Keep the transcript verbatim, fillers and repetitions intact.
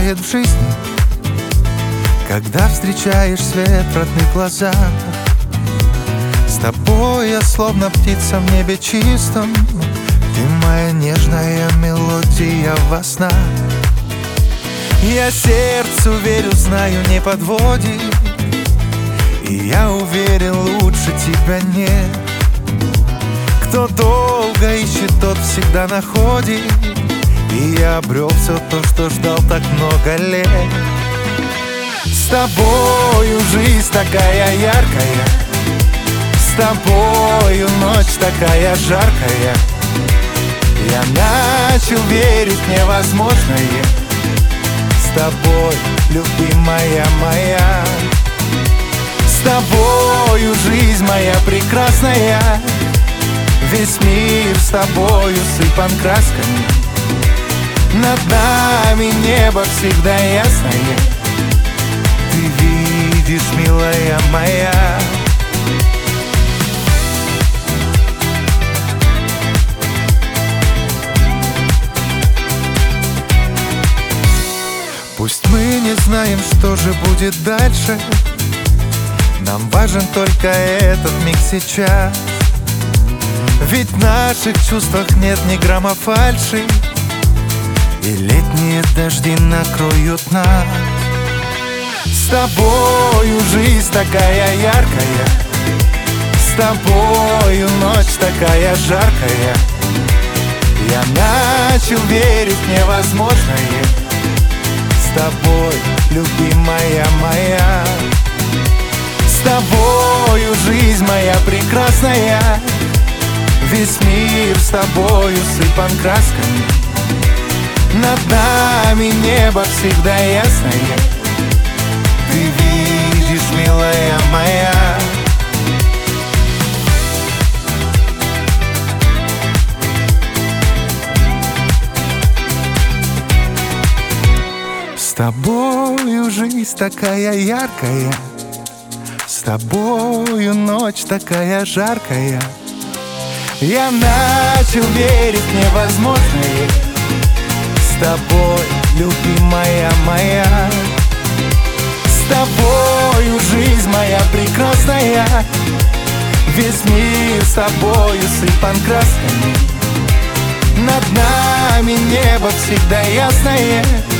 бывает в жизни, когда встречаешь свет в родных глазах. С тобой я словно птица в небе чистом, ты моя нежная мелодия во снах. Я сердцу верю, знаю, не подводит, и я уверен, лучше тебя нет. Кто долго ищет, тот всегда находит, и я обрел все то, что ждал так много лет. С тобою жизнь такая яркая, с тобою ночь такая жаркая. Я начал верить в невозможное, с тобой, любимая моя. С тобою жизнь моя прекрасная, весь мир с тобою сыпан красками. Над нами небо всегда ясное, ты видишь, милая моя. Пусть мы не знаем, что же будет дальше, нам важен только этот миг сейчас. Ведь в наших чувствах нет ни грамма фальши, и летние дожди накроют нас. С тобою жизнь такая яркая, с тобою ночь такая жаркая. Я начал верить в невозможное, с тобой, любимая моя. С тобою жизнь моя прекрасная, весь мир с тобою сыпан красками. Над нами небо всегда ясное, ты видишь, милая моя. С тобою жизнь такая яркая, с тобою ночь такая жаркая. Я начал верить в невозможное, с тобой, любимая моя. С тобою жизнь моя прекрасная, весь мир с тобою сыпан красками. Над нами небо всегда ясное,